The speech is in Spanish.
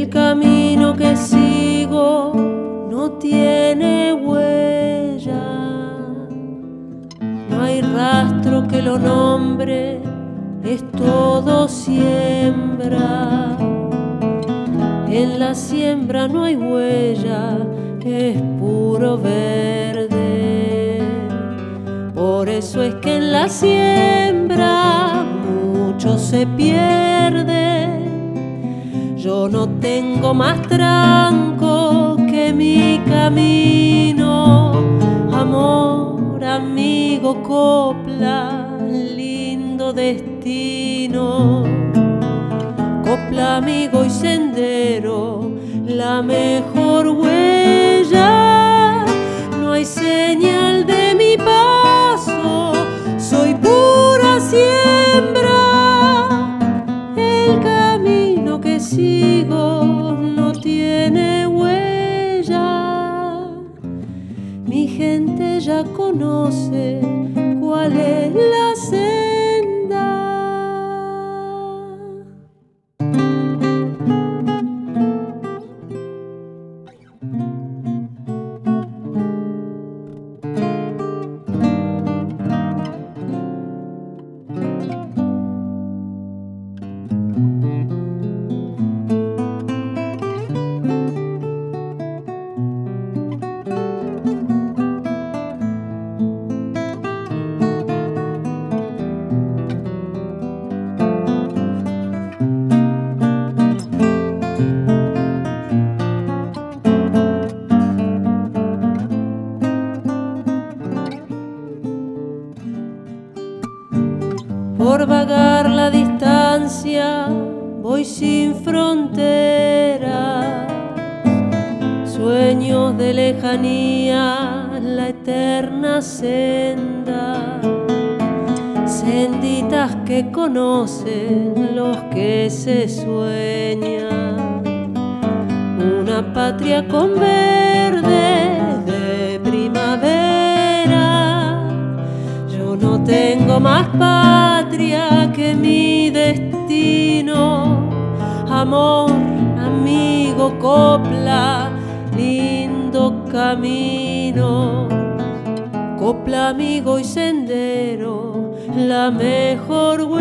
El camino que sigo no tiene huella, no hay rastro que lo nombre, es todo siembra. En la siembra no hay huella, es puro verde. Por eso es que en la siembra mucho se pierde. Yo no tengo más tranco que mi camino. Amor, amigo, copla, lindo destino. Copla, amigo y sendero, la mejor huella. No hay señal de mi paso, soy pura siembra. El camino que sigo no tiene huella. Mi gente ya conoce cuál es la senda. Por vagar la distancia voy sin fronteras, sueños de lejanía, la eterna senda, senditas que conocen los que se sueñan, una patria con verdes de primavera. Yo no tengo más patria que mi destino. Amor, amigo, copla, lindo camino. Copla, amigo y sendero, la mejor